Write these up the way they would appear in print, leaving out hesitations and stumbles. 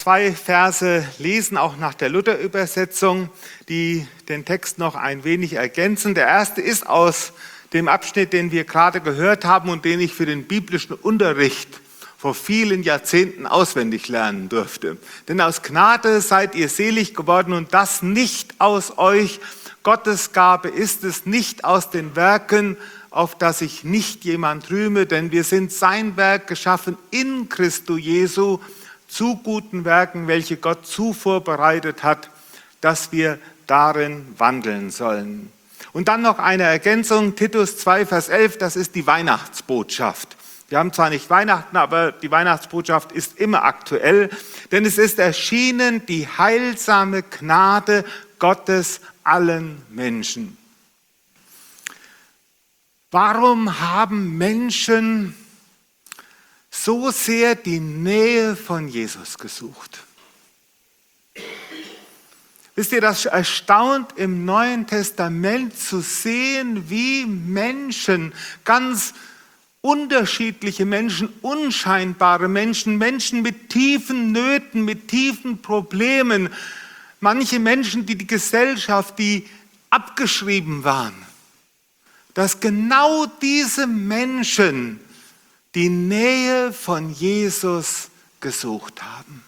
2 Verse lesen, auch nach der Luther-Übersetzung, die den Text noch ein wenig ergänzen. Der erste ist aus dem Abschnitt, den wir gerade gehört haben und den ich für den biblischen Unterricht vor vielen Jahrzehnten auswendig lernen durfte. Denn aus Gnade seid ihr selig geworden und das nicht aus euch. Gottes Gabe ist es, nicht aus den Werken, auf das sich nicht jemand rühme, denn wir sind sein Werk geschaffen in Christo Jesu, zu guten Werken, welche Gott zuvor bereitet hat, dass wir darin wandeln sollen. Und dann noch eine Ergänzung, Titus 2, Vers 11, das ist die Weihnachtsbotschaft. Wir haben zwar nicht Weihnachten, aber die Weihnachtsbotschaft ist immer aktuell, denn es ist erschienen die heilsame Gnade Gottes allen Menschen. Warum haben Menschen so sehr die Nähe von Jesus gesucht? Wisst ihr, das erstaunt im Neuen Testament zu sehen, wie Menschen, ganz unterschiedliche Menschen, unscheinbare Menschen, Menschen mit tiefen Nöten, mit tiefen Problemen, manche Menschen, die Gesellschaft, die abgeschrieben waren, dass genau diese Menschen die Nähe von Jesus gesucht haben.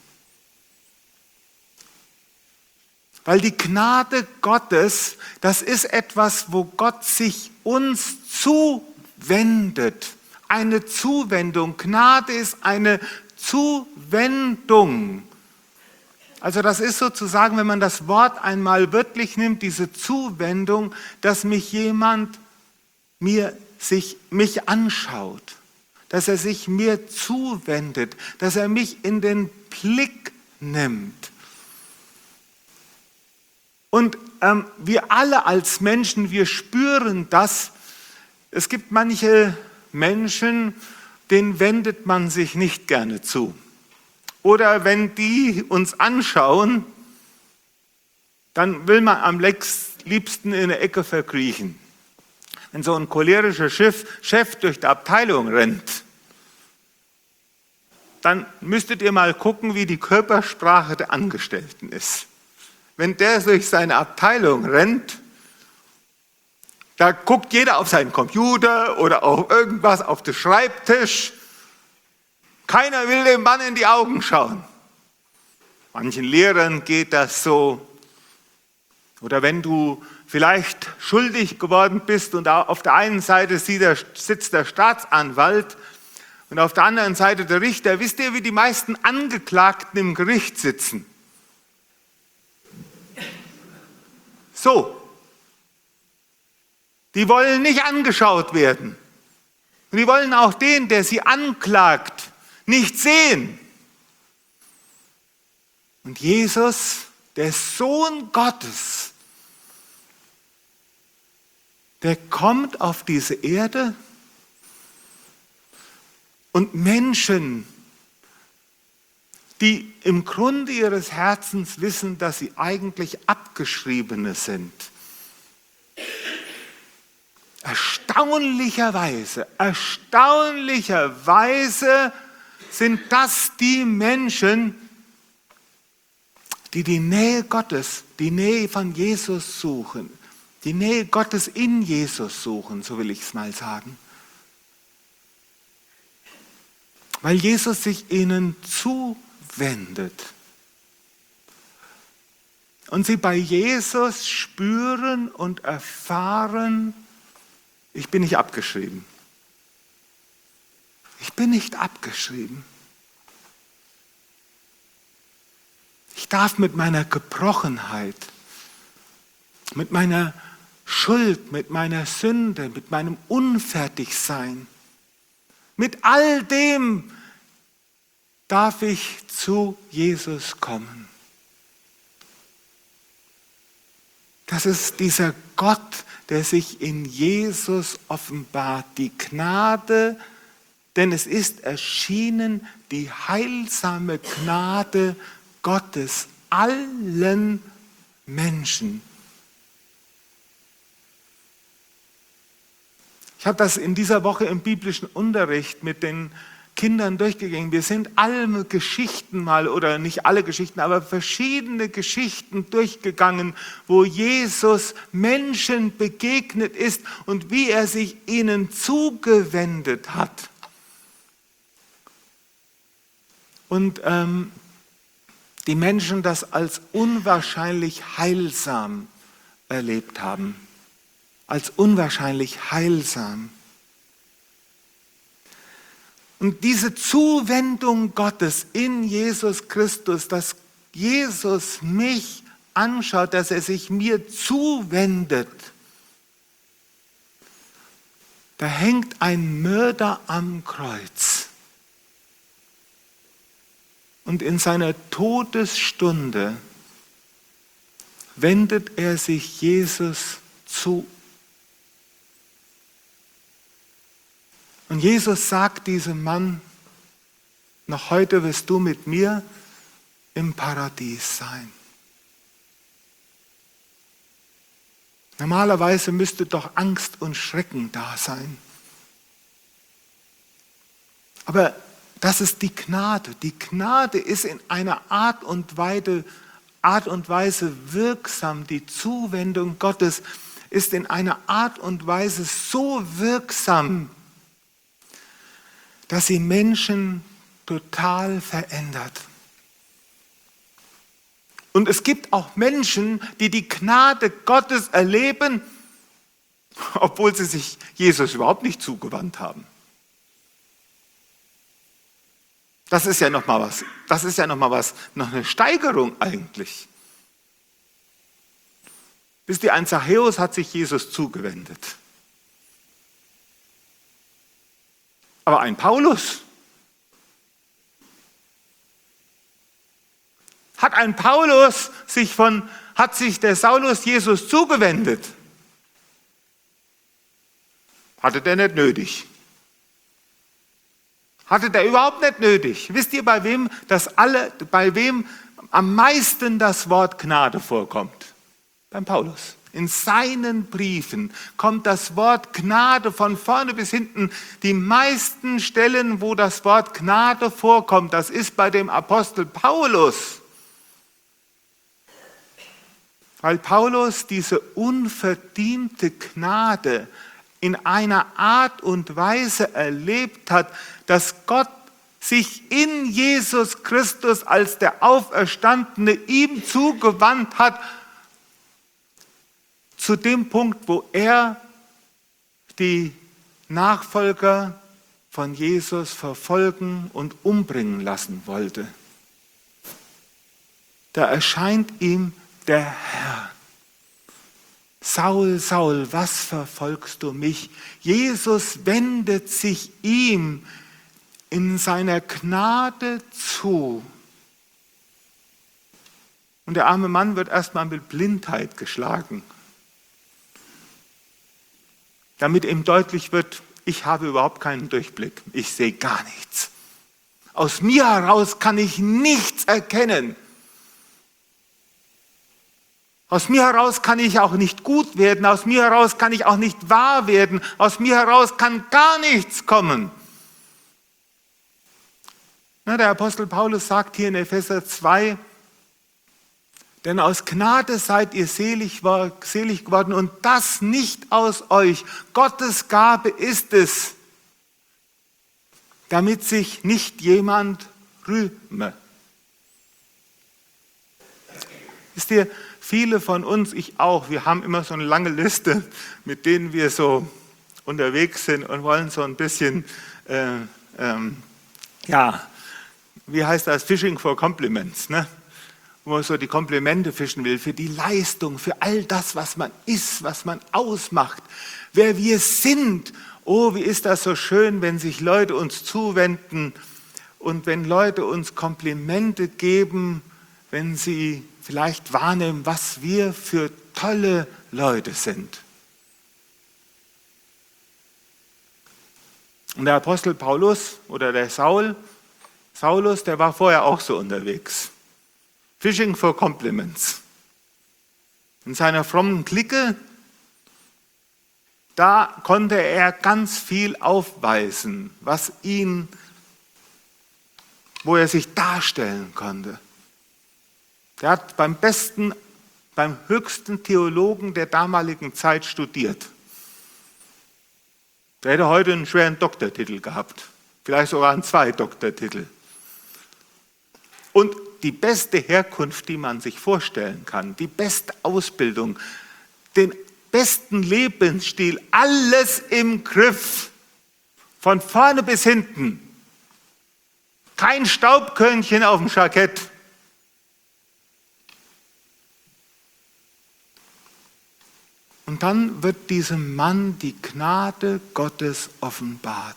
Weil die Gnade Gottes, das ist etwas, wo Gott sich uns zuwendet. Eine Zuwendung. Gnade ist eine Zuwendung. Also das ist sozusagen, wenn man das Wort einmal wörtlich nimmt, diese Zuwendung, dass mich jemand mich anschaut, dass er sich mir zuwendet, dass er mich in den Blick nimmt. Und wir alle als Menschen, wir spüren das. Es gibt manche Menschen, denen wendet man sich nicht gerne zu. Oder wenn die uns anschauen, dann will man am liebsten in eine Ecke verkriechen. Wenn so ein cholerischer Chef durch die Abteilung rennt, dann müsstet ihr mal gucken, wie die Körpersprache der Angestellten ist. Wenn der durch seine Abteilung rennt, da guckt jeder auf seinen Computer oder auf irgendwas auf den Schreibtisch. Keiner will dem Mann in die Augen schauen. Manchen Lehrern geht das so. Oder wenn du vielleicht schuldig geworden bist und auf der einen Seite sitzt der Staatsanwalt und auf der anderen Seite der Richter. Wisst ihr, wie die meisten Angeklagten im Gericht sitzen? So. Die wollen nicht angeschaut werden. Und die wollen auch den, der sie anklagt, nicht sehen. Und Jesus, der Sohn Gottes, der kommt auf diese Erde und Menschen, die im Grunde ihres Herzens wissen, dass sie eigentlich Abgeschriebene sind. Erstaunlicherweise sind das die Menschen, die die Nähe Gottes, die Nähe von Jesus suchen, die Nähe Gottes in Jesus suchen, so will ich es mal sagen. Weil Jesus sich ihnen zuwendet. Und sie bei Jesus spüren und erfahren, ich bin nicht abgeschrieben. Ich bin nicht abgeschrieben. Ich darf mit meiner Gebrochenheit, mit meiner Schuld, mit meiner Sünde, mit meinem Unfertigsein, mit all dem darf ich zu Jesus kommen. Das ist dieser Gott, der sich in Jesus offenbart, die Gnade, denn es ist erschienen die heilsame Gnade Gottes allen Menschen. Ich habe das in dieser Woche im biblischen Unterricht mit den Kindern durchgegangen. Wir sind alle Geschichten mal, oder nicht alle Geschichten, aber verschiedene Geschichten durchgegangen, wo Jesus Menschen begegnet ist und wie er sich ihnen zugewendet hat. Und die Menschen das als unwahrscheinlich heilsam erlebt haben. Als unwahrscheinlich heilsam. Und diese Zuwendung Gottes in Jesus Christus, dass Jesus mich anschaut, dass er sich mir zuwendet, da hängt ein Mörder am Kreuz. Und in seiner Todesstunde wendet er sich Jesus zu. Und Jesus sagt diesem Mann, noch heute wirst du mit mir im Paradies sein. Normalerweise müsste doch Angst und Schrecken da sein. Aber das ist die Gnade. Die Gnade ist in einer Art und Weise wirksam. Die Zuwendung Gottes ist in einer Art und Weise so wirksam, dass sie Menschen total verändert. Und es gibt auch Menschen, die die Gnade Gottes erleben, obwohl sie sich Jesus überhaupt nicht zugewandt haben. Das ist ja noch mal was. Das ist ja noch eine Steigerung eigentlich. Wisst ihr, ein Zachäus hat sich Jesus zugewendet. Aber ein Paulus hat sich der Saulus Jesus zugewendet. Hatte der nicht nötig. Hatte der überhaupt nicht nötig. Wisst ihr, bei wem am meisten das Wort Gnade vorkommt? Beim Paulus. In seinen Briefen kommt das Wort Gnade von vorne bis hinten. Die meisten Stellen, wo das Wort Gnade vorkommt, das ist bei dem Apostel Paulus. Weil Paulus diese unverdiente Gnade in einer Art und Weise erlebt hat, dass Gott sich in Jesus Christus als der Auferstandene ihm zugewandt hat, zu dem Punkt, wo er die Nachfolger von Jesus verfolgen und umbringen lassen wollte. Da erscheint ihm der Herr. Saul, Saul, was verfolgst du mich? Jesus wendet sich ihm in seiner Gnade zu. Und der arme Mann wird erstmal mit Blindheit geschlagen, damit ihm deutlich wird, ich habe überhaupt keinen Durchblick, ich sehe gar nichts. Aus mir heraus kann ich nichts erkennen. Aus mir heraus kann ich auch nicht gut werden, aus mir heraus kann ich auch nicht wahr werden, aus mir heraus kann gar nichts kommen. Der Apostel Paulus sagt hier in Epheser 2, denn aus Gnade seid ihr selig geworden und das nicht aus euch. Gottes Gabe ist es, damit sich nicht jemand rühme. Wisst ihr, viele von uns, ich auch, wir haben immer so eine lange Liste, mit denen wir so unterwegs sind und wollen so ein bisschen, wie heißt das, Fishing for Compliments, ne? Wo man so die Komplimente fischen will für die Leistung, für all das, was man ist, was man ausmacht, wer wir sind. Oh, wie ist das so schön, wenn sich Leute uns zuwenden und wenn Leute uns Komplimente geben, wenn sie vielleicht wahrnehmen, was wir für tolle Leute sind. Und der Apostel Paulus oder der Saulus, der war vorher auch so unterwegs. Fishing for Compliments. In seiner frommen Clique, da konnte er ganz viel aufweisen, was ihn wo er sich darstellen konnte. Der hat beim höchsten Theologen der damaligen Zeit studiert. Der hätte heute einen schweren Doktortitel gehabt, vielleicht sogar einen 2 Doktortitel. Und die beste Herkunft, die man sich vorstellen kann, die beste Ausbildung, den besten Lebensstil, alles im Griff, von vorne bis hinten. Kein Staubkörnchen auf dem Jackett. Und dann wird diesem Mann die Gnade Gottes offenbart.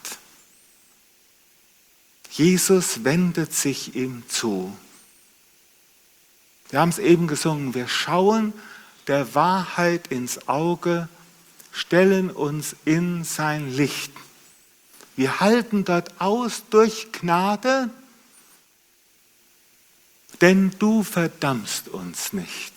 Jesus wendet sich ihm zu. Wir haben es eben gesungen, wir schauen der Wahrheit ins Auge, stellen uns in sein Licht. Wir halten dort aus durch Gnade, denn du verdammst uns nicht.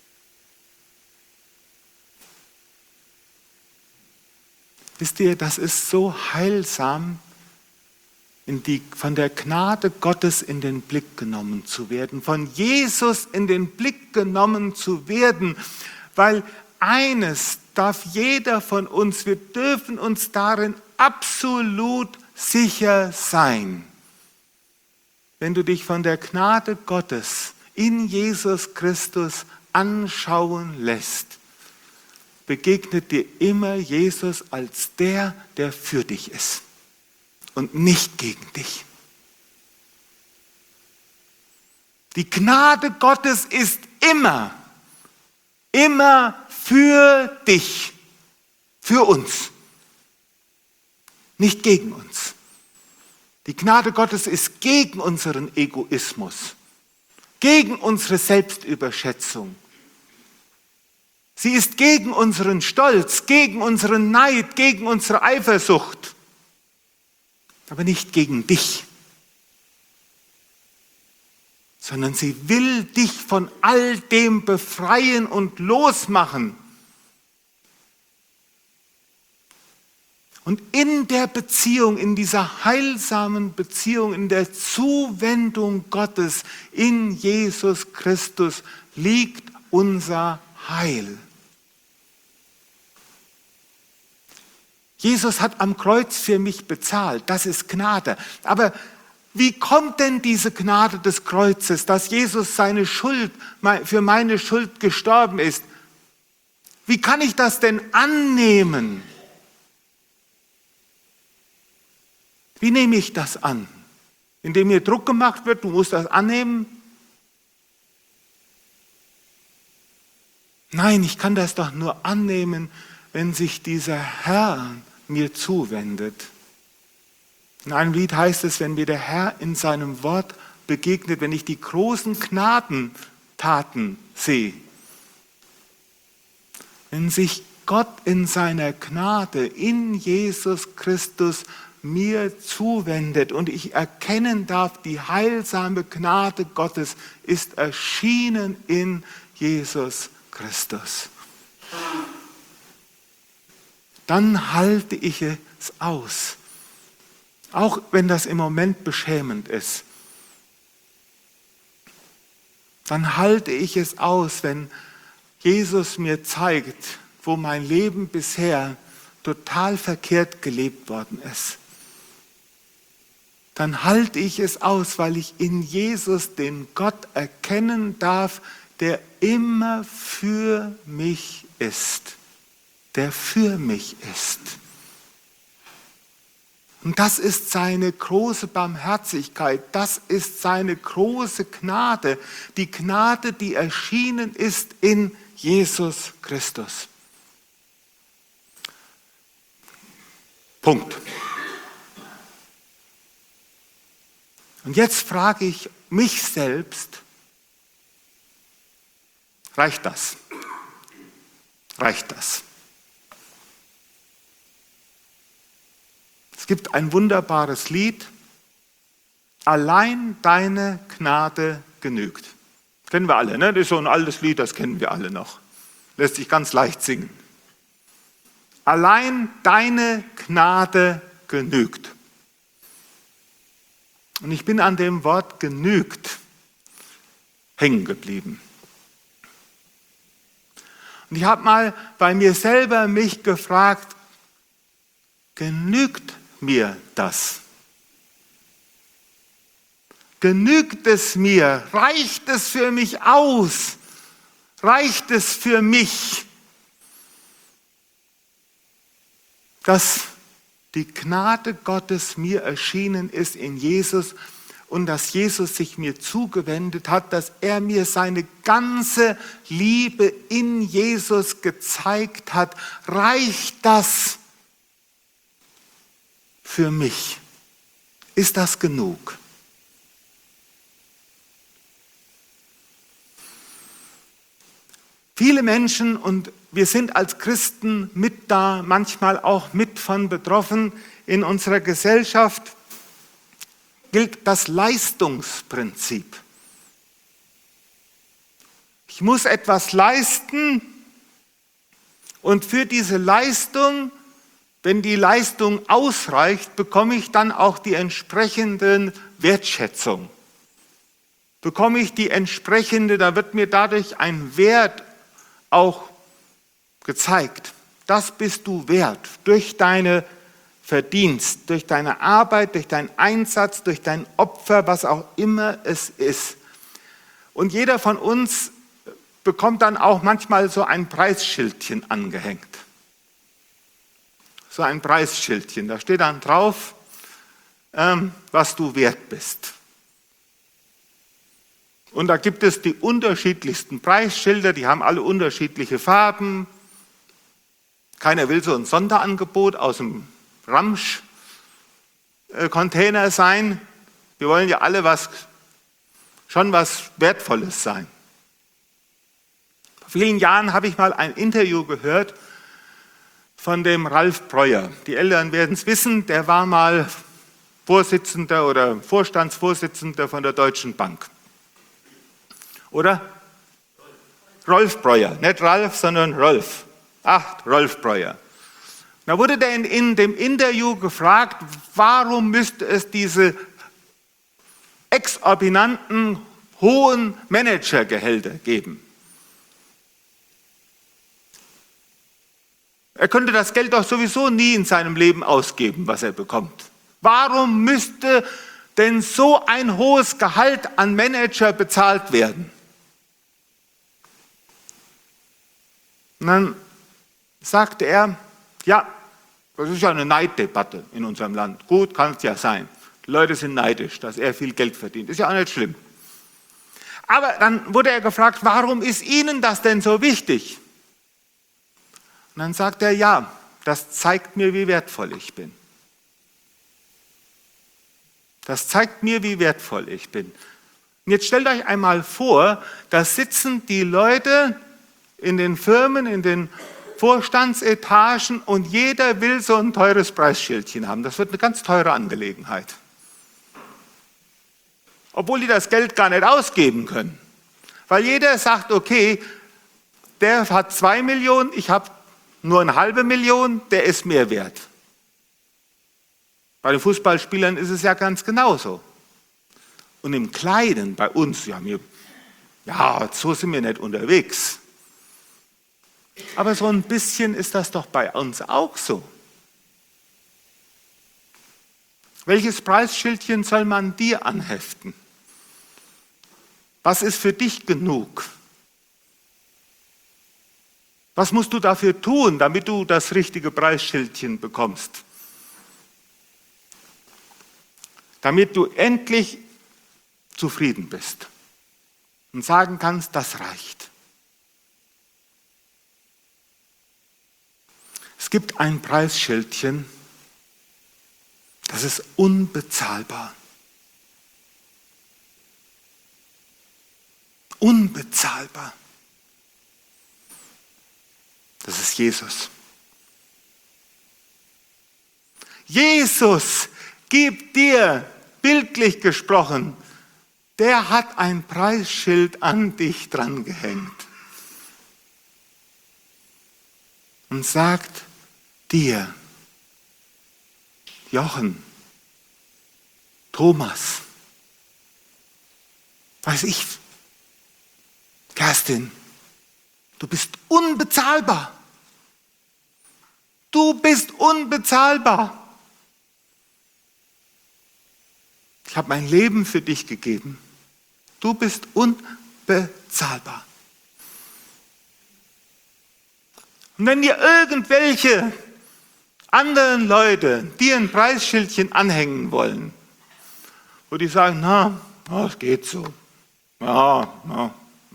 Wisst ihr, das ist so heilsam, von der Gnade Gottes in den Blick genommen zu werden, von Jesus in den Blick genommen zu werden, weil eines darf jeder von uns, wir dürfen uns darin absolut sicher sein. Wenn du dich von der Gnade Gottes in Jesus Christus anschauen lässt, begegnet dir immer Jesus als der für dich ist und nicht gegen dich. Die Gnade Gottes ist immer für dich, für uns, nicht gegen uns. Die Gnade Gottes ist gegen unseren Egoismus, gegen unsere Selbstüberschätzung. Sie ist gegen unseren Stolz, gegen unseren Neid, gegen unsere Eifersucht, aber nicht gegen dich, sondern sie will dich von all dem befreien und losmachen. Und in der Beziehung, in dieser heilsamen Beziehung, in der Zuwendung Gottes in Jesus Christus liegt unser Heil. Jesus hat am Kreuz für mich bezahlt, das ist Gnade. Aber wie kommt denn diese Gnade des Kreuzes, dass Jesus für meine Schuld gestorben ist? Wie kann ich das denn annehmen? Wie nehme ich das an? Indem mir Druck gemacht wird, du musst das annehmen? Nein, ich kann das doch nur annehmen, wenn sich dieser Herr mir zuwendet. In einem Lied heißt es, wenn mir der Herr in seinem Wort begegnet, wenn ich die großen Gnadentaten sehe, wenn sich Gott in seiner Gnade in Jesus Christus mir zuwendet und ich erkennen darf, die heilsame Gnade Gottes ist erschienen in Jesus Christus. Dann halte ich es aus. Auch wenn das im Moment beschämend ist. Dann halte ich es aus, wenn Jesus mir zeigt, wo mein Leben bisher total verkehrt gelebt worden ist. Dann halte ich es aus, weil ich in Jesus den Gott erkennen darf, der immer für mich ist. Der für mich ist. Und das ist seine große Barmherzigkeit, das ist seine große Gnade, die Gnade, die erschienen ist in Jesus Christus. Punkt. Und jetzt frage ich mich selbst, reicht das? Reicht das? Es gibt ein wunderbares Lied, allein deine Gnade genügt. Kennen wir alle, ne? Das ist so ein altes Lied, das kennen wir alle noch. Lässt sich ganz leicht singen. Allein deine Gnade genügt. Und ich bin an dem Wort genügt hängen geblieben. Und ich habe mal bei mir selber mich gefragt, genügt mir das? Genügt es mir? Reicht es für mich aus? Reicht es für mich, dass die Gnade Gottes mir erschienen ist in Jesus und dass Jesus sich mir zugewendet hat, dass er mir seine ganze Liebe in Jesus gezeigt hat? Reicht das für mich? Ist das genug? Viele Menschen, und wir sind als Christen mit da, manchmal auch mit von betroffen, in unserer Gesellschaft gilt das Leistungsprinzip. Ich muss etwas leisten und für diese Leistung, wenn die Leistung ausreicht, bekomme ich dann auch die entsprechende Wertschätzung. Bekomme ich die entsprechende, da wird mir dadurch ein Wert auch gezeigt. Das bist du wert durch deine Verdienst, durch deine Arbeit, durch deinen Einsatz, durch dein Opfer, was auch immer es ist. Und jeder von uns bekommt dann auch manchmal so ein Preisschildchen angehängt. So ein Preisschildchen, da steht dann drauf, was du wert bist. Und da gibt es die unterschiedlichsten Preisschilder, die haben alle unterschiedliche Farben. Keiner will so ein Sonderangebot aus dem Ramsch-Container sein. Wir wollen ja alle schon was Wertvolles sein. Vor vielen Jahren habe ich mal ein Interview gehört von dem Ralf Breuer. Die Eltern werden es wissen, der war mal Vorsitzender oder Vorstandsvorsitzender von der Deutschen Bank. Oder? Rolf Breuer, nicht Ralf, sondern Rolf. Ach, Rolf Breuer. Da wurde der in dem Interview gefragt, warum müsste es diese exorbitanten, hohen Managergehälter geben? Er könnte das Geld doch sowieso nie in seinem Leben ausgeben, was er bekommt. Warum müsste denn so ein hohes Gehalt an Manager bezahlt werden? Und dann sagte er, ja, das ist ja eine Neiddebatte in unserem Land. Gut, kann es ja sein. Die Leute sind neidisch, dass er viel Geld verdient. Ist ja auch nicht schlimm. Aber dann wurde er gefragt, warum ist Ihnen das denn so wichtig? Und dann sagt er, ja, das zeigt mir, wie wertvoll ich bin. Das zeigt mir, wie wertvoll ich bin. Und jetzt stellt euch einmal vor, da sitzen die Leute in den Firmen, in den Vorstandsetagen und jeder will so ein teures Preisschildchen haben. Das wird eine ganz teure Angelegenheit. Obwohl die das Geld gar nicht ausgeben können. Weil jeder sagt, okay, der hat 2 Millionen, ich habe nur 500.000, der ist mehr wert. Bei den Fußballspielern ist es ja ganz genauso. Und im Kleinen, bei uns, ja, so sind wir nicht unterwegs. Aber so ein bisschen ist das doch bei uns auch so. Welches Preisschildchen soll man dir anheften? Was ist für dich genug? Was musst du dafür tun, damit du das richtige Preisschildchen bekommst? Damit du endlich zufrieden bist und sagen kannst, das reicht. Es gibt ein Preisschildchen, das ist unbezahlbar. Unbezahlbar. Das ist Jesus. Jesus gibt dir, bildlich gesprochen, der hat ein Preisschild an dich dran gehängt und sagt dir, Jochen, Thomas, weiß ich, Kerstin, du bist unbezahlbar. Du bist unbezahlbar. Ich habe mein Leben für dich gegeben. Du bist unbezahlbar. Und wenn dir irgendwelche anderen Leute dir ein Preisschildchen anhängen wollen, wo die sagen, na, es geht so. Ja,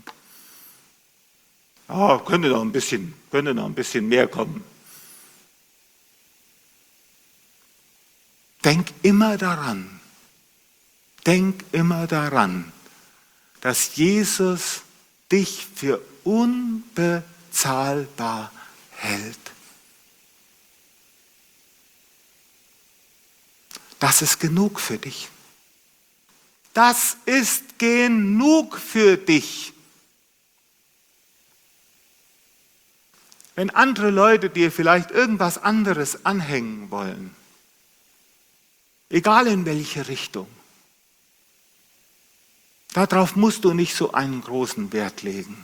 könnte noch ein bisschen mehr kommen. Denk immer daran, dass Jesus dich für unbezahlbar hält. Das ist genug für dich. Das ist genug für dich. Wenn andere Leute dir vielleicht irgendwas anderes anhängen wollen, egal in welche Richtung, darauf musst du nicht so einen großen Wert legen.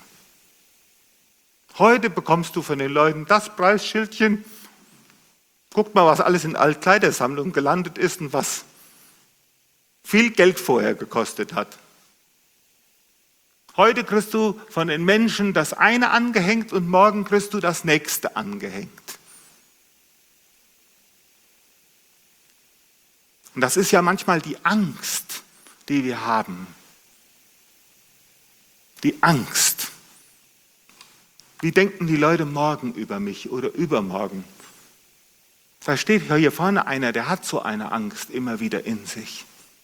Heute bekommst du von den Leuten das Preisschildchen. Guckt mal, was alles in Altkleidersammlungen gelandet ist und was viel Geld vorher gekostet hat. Heute kriegst du von den Menschen das eine angehängt und morgen kriegst du das nächste angehängt. Und das ist ja manchmal die Angst, die wir haben. Die Angst. Wie denken die Leute morgen über mich oder übermorgen? Da steht hier vorne einer, der hat so eine Angst immer wieder in sich.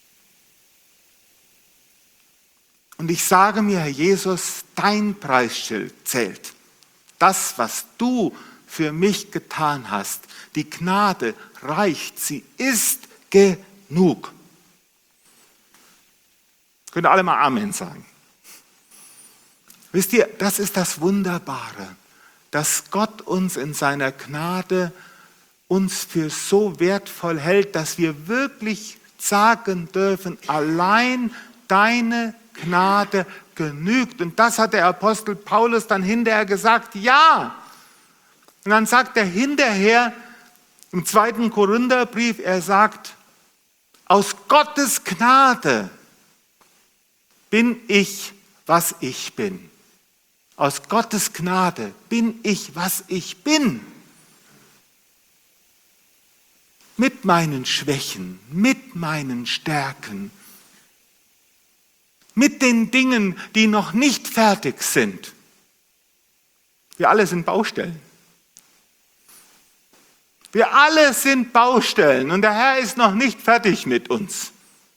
Und ich sage mir, Herr Jesus, dein Preisschild zählt. Das, was du für mich getan hast, die Gnade reicht, sie ist genug. Könnt ihr alle mal Amen sagen? Wisst ihr, das ist das Wunderbare, dass Gott uns in seiner Gnade uns für so wertvoll hält, dass wir wirklich sagen dürfen, allein deine Gnade genügt. Und das hat der Apostel Paulus dann hinterher gesagt, ja. Und dann sagt er hinterher im 2. Korintherbrief, er sagt, aus Gottes Gnade bin ich, was ich bin. Aus Gottes Gnade bin ich, was ich bin. Mit meinen Schwächen, mit meinen Stärken, mit den Dingen, die noch nicht fertig sind. Wir alle sind Baustellen. Wir alle sind Baustellen und der Herr ist noch nicht fertig mit uns.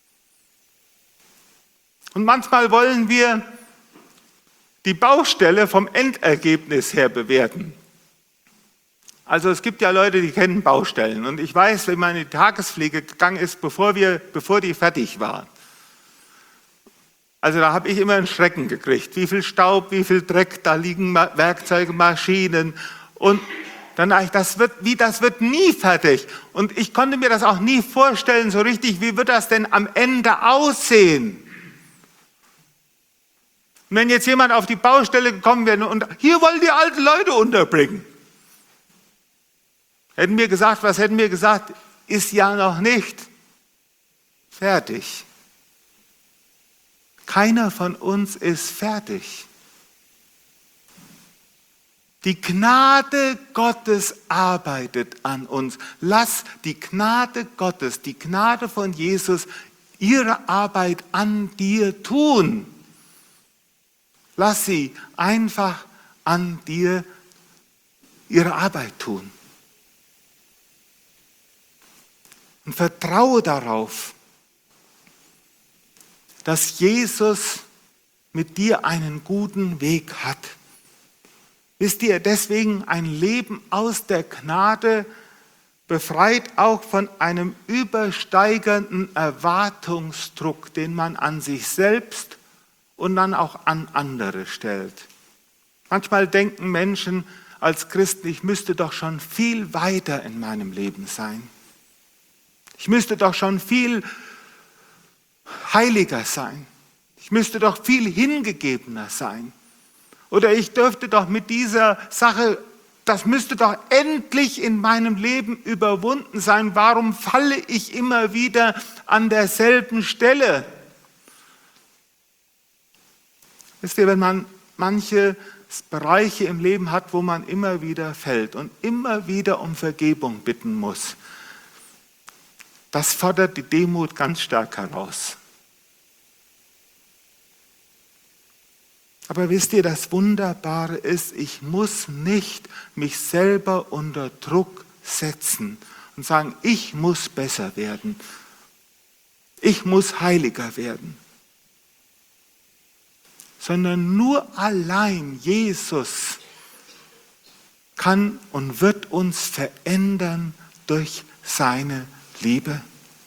Und manchmal wollen wir die Baustelle vom Endergebnis her bewerten. Also es gibt ja Leute, die kennen Baustellen. Und ich weiß, wenn man in die Tagespflege gegangen ist, bevor die fertig war. Also da habe ich immer einen Schrecken gekriegt. Wie viel Staub, wie viel Dreck, da liegen Werkzeuge, Maschinen. Und dann dachte ich, das wird nie fertig. Und ich konnte mir das auch nie vorstellen so richtig, wie wird das denn am Ende aussehen? Und wenn jetzt jemand auf die Baustelle gekommen wäre und hier wollen die alten Leute unterbringen. Was hätten wir gesagt? Ist ja noch nicht fertig. Keiner von uns ist fertig. Die Gnade Gottes arbeitet an uns. Lass die Gnade Gottes, die Gnade von Jesus, ihre Arbeit an dir tun. Lass sie einfach an dir ihre Arbeit tun. Und vertraue darauf, dass Jesus mit dir einen guten Weg hat. Wisst ihr, deswegen ein Leben aus der Gnade befreit auch von einem übersteigernden Erwartungsdruck, den man an sich selbst und dann auch an andere stellt. Manchmal denken Menschen als Christen, ich müsste doch schon viel weiter in meinem Leben sein. Ich müsste doch schon viel heiliger sein. Ich müsste doch viel hingegebener sein. Oder ich dürfte doch mit dieser Sache, das müsste doch endlich in meinem Leben überwunden sein. Warum falle ich immer wieder an derselben Stelle? Wisst ihr, wenn man manche Bereiche im Leben hat, wo man immer wieder fällt und immer wieder um Vergebung bitten muss, das fordert die Demut ganz stark heraus. Aber wisst ihr, das Wunderbare ist, ich muss nicht mich selber unter Druck setzen und sagen, ich muss besser werden. Ich muss heiliger werden. Sondern nur allein Jesus kann und wird uns verändern durch seine Liebe.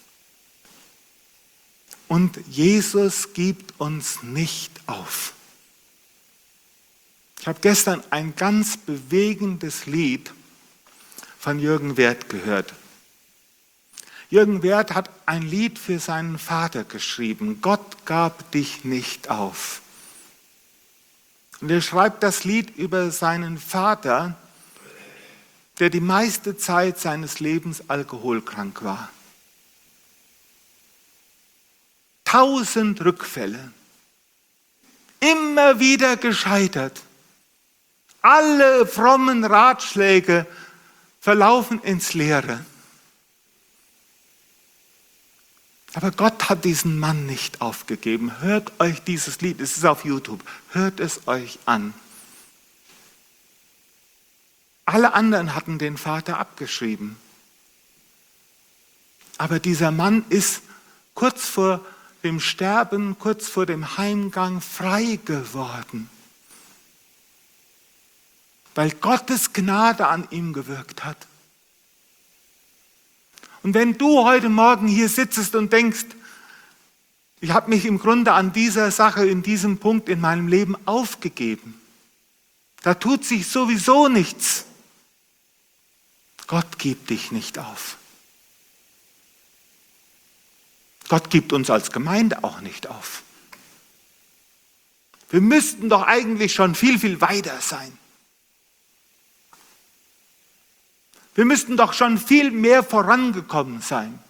Und Jesus gibt uns nicht auf. Ich habe gestern ein ganz bewegendes Lied von Jürgen Werth gehört. Jürgen Werth hat ein Lied für seinen Vater geschrieben. Gott gab dich nicht auf. Und er schreibt das Lied über seinen Vater, der die meiste Zeit seines Lebens alkoholkrank war. 1000 Rückfälle, immer wieder gescheitert. Alle frommen Ratschläge verlaufen ins Leere. Aber Gott hat diesen Mann nicht aufgegeben. Hört euch dieses Lied, es ist auf YouTube, hört es euch an. Alle anderen hatten den Vater abgeschrieben. Aber dieser Mann ist kurz vor dem Sterben, kurz vor dem Heimgang frei geworden. Weil Gottes Gnade an ihm gewirkt hat. Und wenn du heute Morgen hier sitzt und denkst, ich habe mich im Grunde an dieser Sache, in diesem Punkt in meinem Leben aufgegeben, da tut sich sowieso nichts. Gott gibt dich nicht auf. Gott gibt uns als Gemeinde auch nicht auf. Wir müssten doch eigentlich schon viel, viel weiter sein. Wir müssten doch schon viel mehr vorangekommen sein.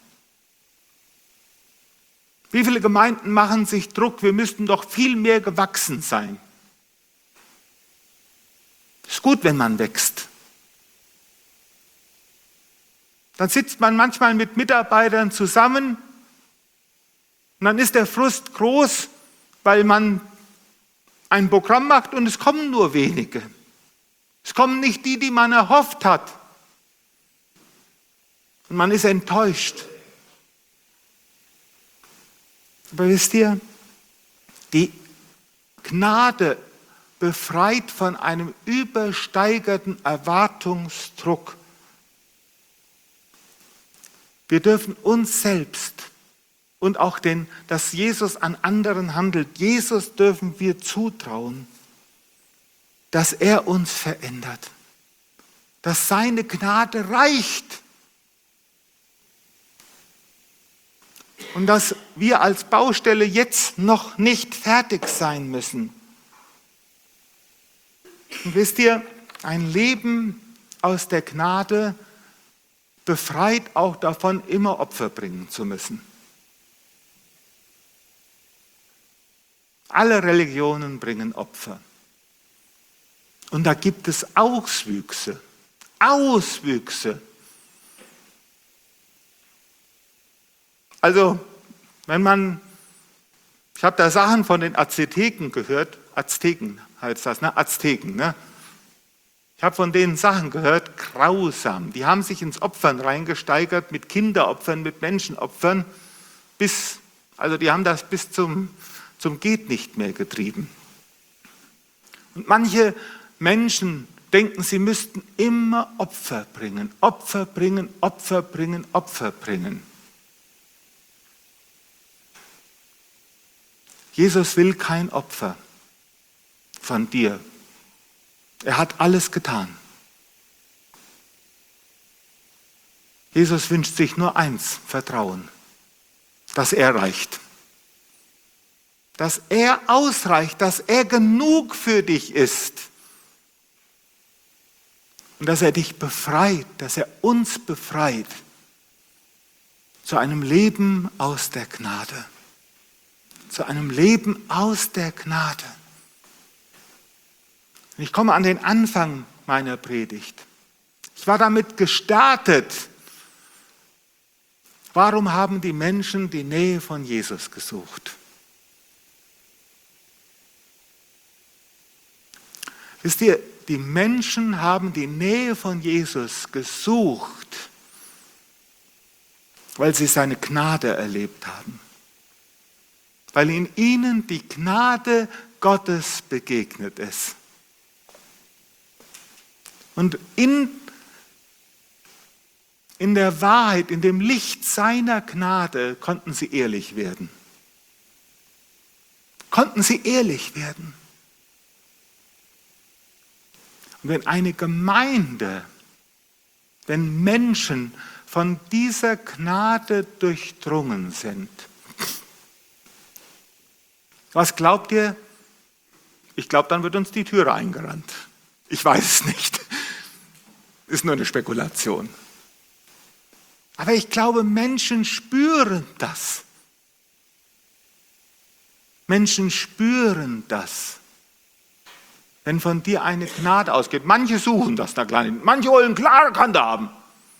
Wie viele Gemeinden machen sich Druck, wir müssten doch viel mehr gewachsen sein. Es ist gut, wenn man wächst. Dann sitzt man manchmal mit Mitarbeitern zusammen und dann ist der Frust groß, weil man ein Programm macht und es kommen nur wenige. Es kommen nicht die, die man erhofft hat. Und man ist enttäuscht. Aber wisst ihr, die Gnade befreit von einem übersteigerten Erwartungsdruck. Wir dürfen uns selbst und auch dass Jesus an anderen handelt, Jesus dürfen wir zutrauen, dass er uns verändert, dass seine Gnade reicht. Und dass wir als Baustelle jetzt noch nicht fertig sein müssen. Und wisst ihr, ein Leben aus der Gnade befreit auch davon, immer Opfer bringen zu müssen. Alle Religionen bringen Opfer. Und da gibt es Auswüchse. Also, ich habe da Sachen von den Azteken gehört, Azteken heißt das, ne? Azteken, ne? Ich habe von denen Sachen gehört, grausam. Die haben sich ins Opfern reingesteigert, mit Kinderopfern, mit Menschenopfern, die haben das bis zum geht nicht mehr getrieben. Und manche Menschen denken, sie müssten immer Opfer bringen, Opfer bringen, Opfer bringen, Opfer bringen. Jesus will kein Opfer von dir. Er hat alles getan. Jesus wünscht sich nur eins, Vertrauen, dass er reicht. dass er ausreicht, dass er genug für dich ist. Und dass er dich befreit, dass er uns befreit zu einem Leben aus der Gnade. Zu einem Leben aus der Gnade. Und ich komme an den Anfang meiner Predigt. Ich war damit gestartet. Warum haben die Menschen die Nähe von Jesus gesucht? Wisst ihr, die Menschen haben die Nähe von Jesus gesucht, weil sie seine Gnade erlebt haben. Weil in ihnen die Gnade Gottes begegnet ist. Und in der Wahrheit, in dem Licht seiner Gnade konnten sie ehrlich werden. Konnten sie ehrlich werden. Und wenn eine Gemeinde, wenn Menschen von dieser Gnade durchdrungen sind, was glaubt ihr? Ich glaube, dann wird uns die Türe eingerannt. Ich weiß es nicht. Ist nur eine Spekulation. Aber ich glaube, Menschen spüren das. Menschen spüren das. Wenn von dir eine Gnade ausgeht. Manche suchen das da klein. Manche wollen klare Kante haben.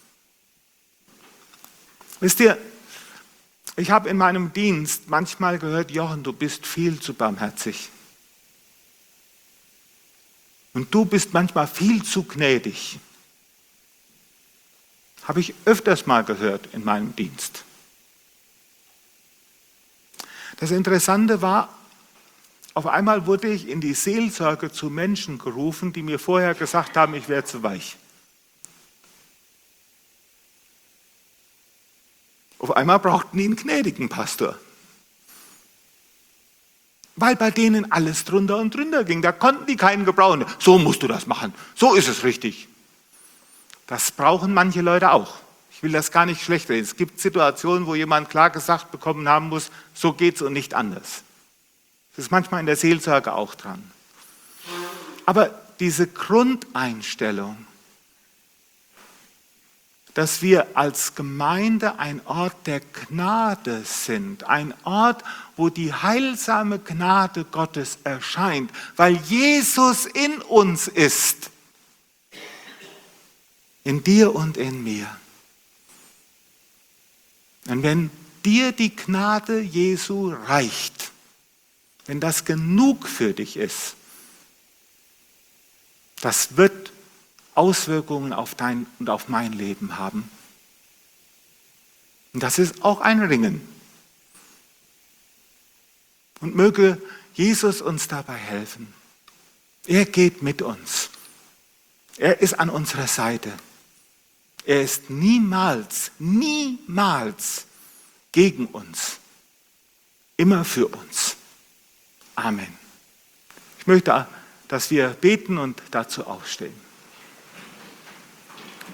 Wisst ihr, ich habe in meinem Dienst manchmal gehört, Jochen, du bist viel zu barmherzig. Und du bist manchmal viel zu gnädig. Habe ich öfters mal gehört in meinem Dienst. Das Interessante war, auf einmal wurde ich in die Seelsorge zu Menschen gerufen, die mir vorher gesagt haben, ich wäre zu weich. Auf einmal brauchten die einen gnädigen Pastor. Weil bei denen alles drunter und drunter ging. Da konnten die keinen gebrauchen. So musst du das machen. So ist es richtig. Das brauchen manche Leute auch. Ich will das gar nicht schlecht reden. Es gibt Situationen, wo jemand klar gesagt bekommen haben muss, so geht's und nicht anders. Das ist manchmal in der Seelsorge auch dran. Aber diese Grundeinstellung, dass wir als Gemeinde ein Ort der Gnade sind, ein Ort, wo die heilsame Gnade Gottes erscheint, weil Jesus in uns ist, in dir und in mir. Und wenn dir die Gnade Jesu reicht, wenn das genug für dich ist, das wird Auswirkungen auf dein und auf mein Leben haben. Und das ist auch ein Ringen. Und möge Jesus uns dabei helfen. Er geht mit uns. Er ist an unserer Seite. Er ist niemals, niemals gegen uns. Immer für uns. Amen. Ich möchte, dass wir beten und dazu aufstehen.